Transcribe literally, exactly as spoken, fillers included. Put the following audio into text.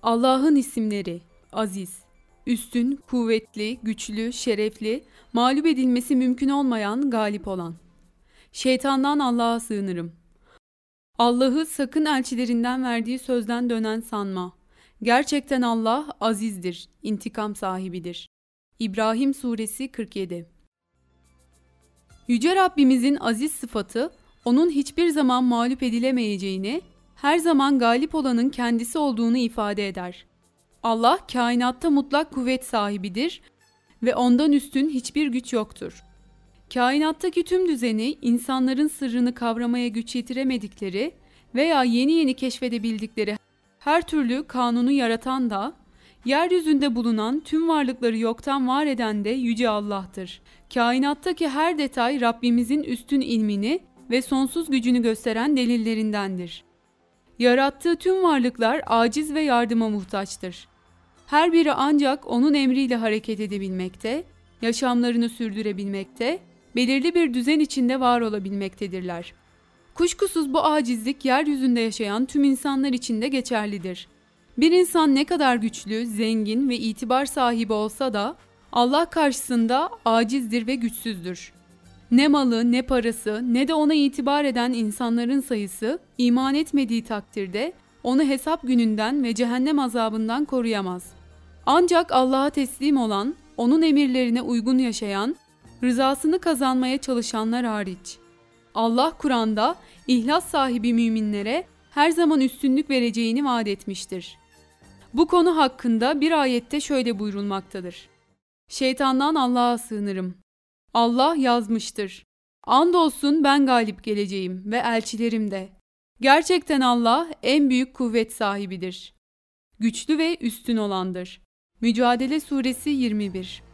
Allah'ın isimleri: Aziz, üstün, kuvvetli, güçlü, şerefli, mağlup edilmesi mümkün olmayan, galip olan. Şeytandan Allah'a sığınırım. Allah'ı sakın elçilerinden verdiği sözden dönen sanma. Gerçekten Allah azizdir, intikam sahibidir. İbrahim Suresi kırk yedi. Yüce Rabbimizin aziz sıfatı, onun hiçbir zaman mağlup edilemeyeceğini, her zaman galip olanın kendisi olduğunu ifade eder. Allah kainatta mutlak kuvvet sahibidir ve ondan üstün hiçbir güç yoktur. Kainattaki tüm düzeni, insanların sırrını kavramaya güç yetiremedikleri veya yeni yeni keşfedebildikleri her türlü kanunu yaratan da, yeryüzünde bulunan tüm varlıkları yoktan var eden de Yüce Allah'tır. Kainattaki her detay Rabbimizin üstün ilmini ve sonsuz gücünü gösteren delillerindendir. Yarattığı tüm varlıklar aciz ve yardıma muhtaçtır. Her biri ancak O'nun emriyle hareket edebilmekte, yaşamlarını sürdürebilmekte, belirli bir düzen içinde var olabilmektedirler. Kuşkusuz bu acizlik yeryüzünde yaşayan tüm insanlar için de geçerlidir. Bir insan ne kadar güçlü, zengin ve itibar sahibi olsa da Allah karşısında acizdir ve güçsüzdür. Ne malı, ne parası, ne de ona itibar eden insanların sayısı iman etmediği takdirde onu hesap gününden ve cehennem azabından koruyamaz. Ancak Allah'a teslim olan, onun emirlerine uygun yaşayan, rızasını kazanmaya çalışanlar hariç. Allah Kur'an'da ihlas sahibi müminlere her zaman üstünlük vereceğini vaat etmiştir. Bu konu hakkında bir ayette şöyle buyurulmaktadır: Şeytandan Allah'a sığınırım. Allah yazmıştır: Andolsun ben galip geleceğim ve elçilerim de. Gerçekten Allah en büyük kuvvet sahibidir. Güçlü ve üstün olandır. Mücadele Suresi yirmi bir.